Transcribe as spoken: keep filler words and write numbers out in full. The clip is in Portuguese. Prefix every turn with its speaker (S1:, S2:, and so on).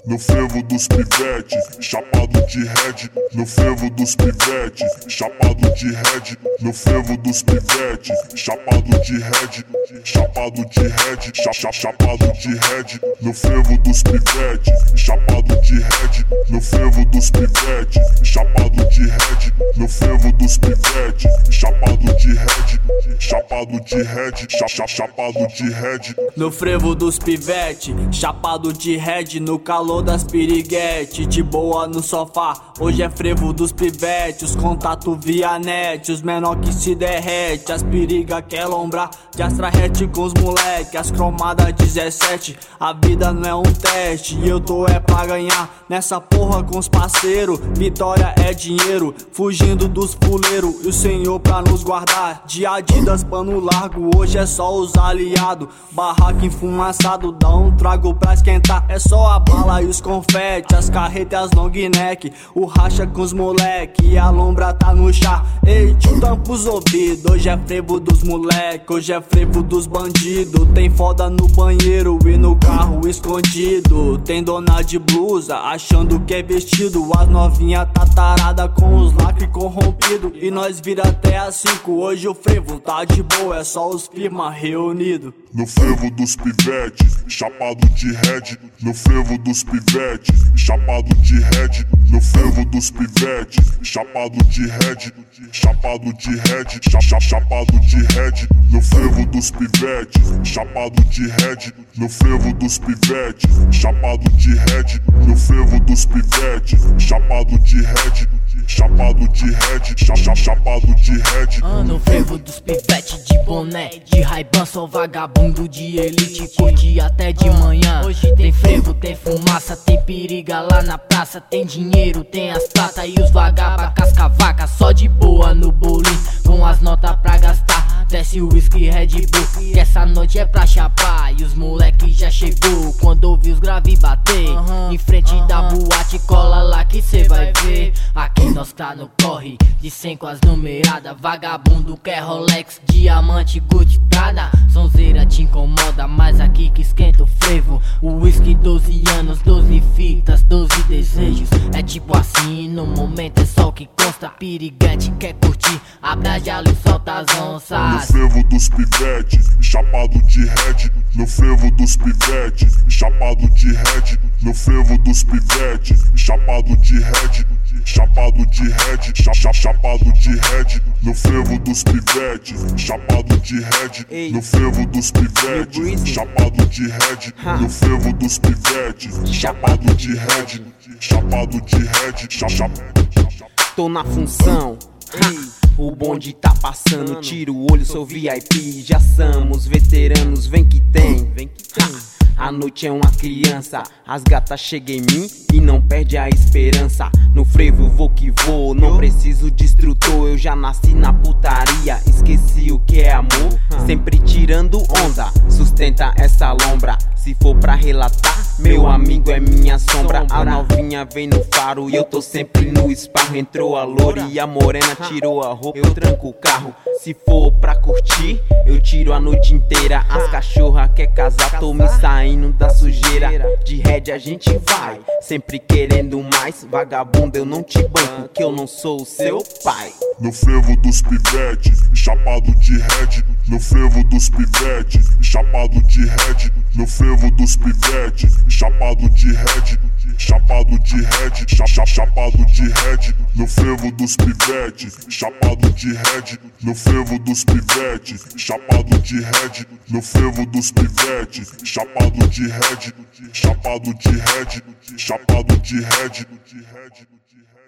S1: no frevo dos pivete, chapado de red, no frevo dos pivete, chapado de red, no frevo dos pivete, chapado de red, chapado de red, cha cha chapado de red, no frevo dos pivete, chapado de red, no frevo dos pivete, chapado de red, no frevo dos pivete, chapado de red, chapado de red, cha cha chapado de red,
S2: no frevo dos pivete, chapado de red, no calor das piriguete, de boa no sofá, hoje é frevo dos pivete, os contatos via net, os menor que se derrete, as periga quer lombrar, de astrarrete com os moleque, as cromadas dezessete, a vida não é um teste, e eu tô é pra ganhar, nessa porra com os parceiros, vitória é dinheiro, fugindo dos fuleiros, e o senhor pra nos guardar, de Adidas pano largo, hoje é só os aliados, barraco enfumaçado, dá um trago pra esquentar, é só a bala e os confete, as carretas, as long neck, o racha com os moleque, e a lombra tá no chá, ei tio tampa os ouvidos, hoje é frevo dos moleque, hoje é frevo dos bandidos, tem foda no banheiro e no carro escondido, tem dona de blusa achando que é vestido, as novinha tá tarada com os lacre corrompido, e nós vira até às cinco, hoje o frevo tá de boa, é só os firma reunido.
S1: No frevo dos pivete, chapado de red, no frevo dos pivete, chapado de red, no frevo dos pivete, chapado de red, chapado de red, cha cha chapado de red, no frevo dos pivete, chapado de red, no frevo dos pivete, chapado de red, no frevo dos pivete, chapado de red, chapado de red, cha cha chapado de red.
S3: Ah, no frevo dos pivete de boné, de Ray-Ban, sou vagabundo de elite, curte até de manhã. Hoje tem frevo, tem fumaça, tem periga lá na praça, tem dinheiro, tem as prata e os vagaba casca vaca, só de boa no bolinho, com as notas pra gastar. Desce o whisky Red Bull, que essa noite é pra chapar, e os moleque já chegou quando ouvi os grave bater. Em frente da boate, cola lá que cê vai ver. Aqui nós tá no corre, de cem com as numeradas, vagabundo quer Rolex, diamante, Gucci, Prada. Sonzeira te incomoda, mas aqui que esquenta o frevo. O whisky doze anos, doze fitas, doze desejos. É tipo assim, no momento é só o que consta. Piriguete quer curtir, abre a jala e solta as onças.
S1: No frevo dos pivete, chapado de red, no frevo dos pivete, chapado de red, no frevo dos pivete, chapado de red, chapado de red, cha cha chapado de red, no frevo dos pivete, chapado de red, no frevo dos pivete, chapado de red, no frevo dos pivete, chapado de red, chapado de red, cha cha.
S4: Tô na função, ha. O bonde tá passando, tira o olho, sou V I P. Já somos veteranos, vem que tem. Ha. A noite é uma criança, as gatas chegam em mim e não perde a esperança. No frevo vou que vou, não preciso de instrutor, eu já nasci na putaria, esqueci o que é amor. Sempre tirando onda, sustenta essa lombra. Se for pra relatar, meu amigo é minha sombra. A novinha vem no faro e eu tô sempre no esparro. Entrou a loura e a morena tirou a roupa, eu tranco o carro. Se for pra curtir, eu tiro a noite inteira. As cachorra quer casar, tô me saindo da sujeira. De red a gente vai, sempre querendo mais. Vagabundo eu não te banco, que eu não sou o seu pai.
S1: No frevo dos pivete, chapado de red, no frevo dos pivete, chapado de red, no frevo dos pivete, chapado de red, chapado de red, cha cha chapado de red, no frevo dos pivete, chapado de red, no frevo dos pivete, chapado de red, no frevo dos pivete, chapado de red, chapado de red, chapado de red.